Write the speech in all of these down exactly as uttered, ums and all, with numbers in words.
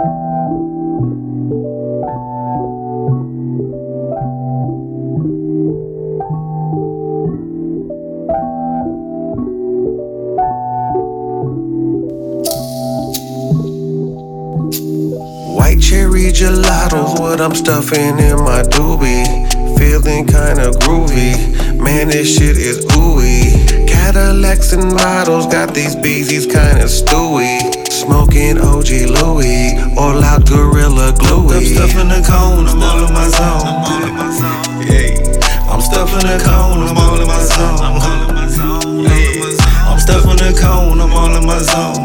White cherry gelato's what I'm stuffing in my doobie. Feeling kinda groovy, man, this shit is ooey. Cadillacs and models got these beezies kinda stewy. Smoking O G Louis, all out Gorilla Gluey. I'm stuffing the cone, I'm all in my zone. Yeah. I'm stuffing the cone, I'm all in my zone. Yeah. I'm stuffing the cone, I'm all in my zone.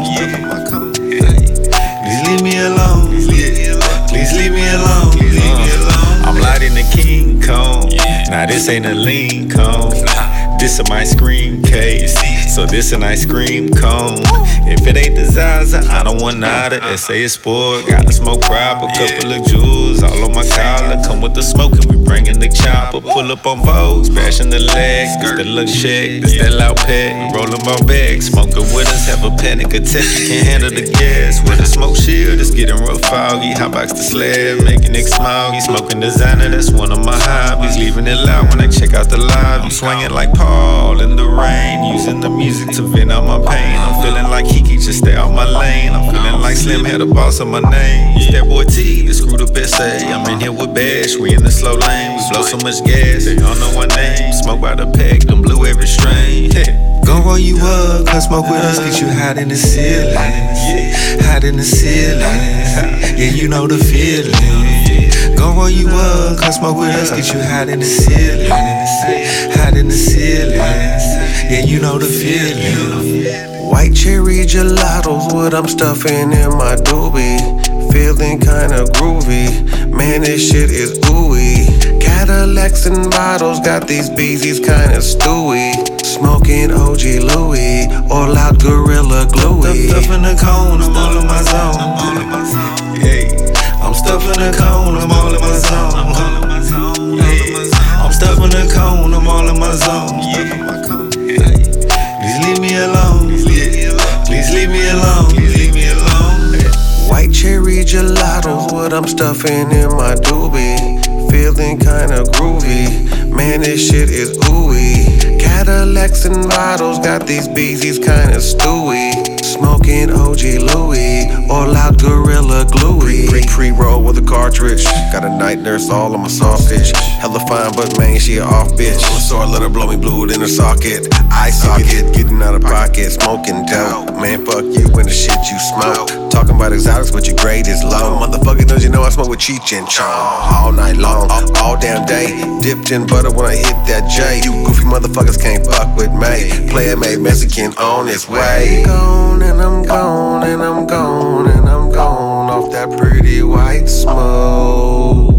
Please leave me alone. Please leave me alone. I'm lighting the King Cone. Now this ain't a lean cone. This a my scream case. So this an ice cream cone. If it ain't the Zaza, I don't want nada. S A is sport, gotta smoke proper. Couple of jewels all on my collar. Come with the smoke and we bringin' the chopper. Pull up on Vogue, smashing the legs. This that look shake, this that loud pet. Rollin' my bag, smoking with us, have a panic attack. You can't handle the gas. With a smoke shield, it's getting real foggy. Hotbox the slab, making it smoggy. Smoking designer, that's one of my hobbies. Leaving it loud when I check out the live. I'm swinging like Paul in the rain, using the music to vent out my pain. I'm feeling like Kiki, just stay out my lane. I'm feeling like Slim had a boss on my name. It's that boy T, the screwed up S A. I'm in here with Bash, we in the slow lane. We blow so much gas, they don't know our name. Smoke by the pack, them blue every strain. Gon' roll you up, come smoke with us, get you hot in the ceiling. Hot in the ceiling, yeah, you know the feeling. Gon' roll you up, come smoke with us, get you hot in the ceiling. Hot in the ceiling, yeah, you know the feeling. White cherry gelato's what I'm stuffing in my doobie. Feeling kinda groovy, man, this shit is ooey. Cadillacs and bottles got these beezies kinda stewy. Smoking O G Louis, all out Gorilla Gluey. I'm stuffing the cone, I'm all in my zone. Yeah. I'm stuffing the cone, I'm all in my zone. Yeah. I'm stuffing the cone, I'm all in my zone. Please leave me alone. Please leave me alone. Leave me alone. White cherry gelato's what I'm stuffing in my doobie. Feeling kinda groovy, man, this shit is ooey. Cadillacs and bottles got these beezies kinda stewy. Smoking O G Louis, all out Gorilla Gluey. Pre pre roll with a cartridge, got a night nurse all on my sausage. Hella fine, but man, she a off bitch. So I let her blow me blue in her socket. Eye socket, getting out of pocket, smoking dope. Man, fuck you and the shit you smoke. Talking about exotics, but your grade is low. Motherfucker, don't you know I smoke with Cheech and Chong all night long, all damn day. Dipped in butter when I hit that J. You goofy motherfuckers can't fuck with me. Player made Mexican on its way. Gone and I'm gone and I'm gone and I'm gone off that pretty white smoke.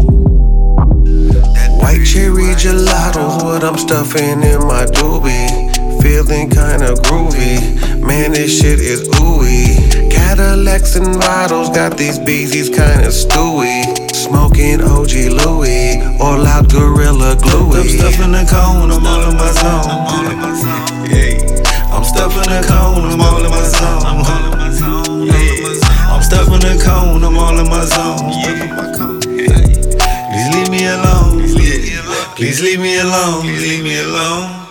White cherry gelato's what I'm stuffing in my doobie. Feeling kinda groovy, man, this shit is ooey. Cadillacs and bottles got these beezies kinda stewy. Smoking O G Louis, all out Gorilla Gluey. I'm stuffing the cone, I'm all in my zone. Yeah. I'm stuffing the cone, I'm all in my zone. Yeah. I'm stuffing the cone, I'm all in my zone. Please leave me alone. Please leave me alone. Please leave me alone.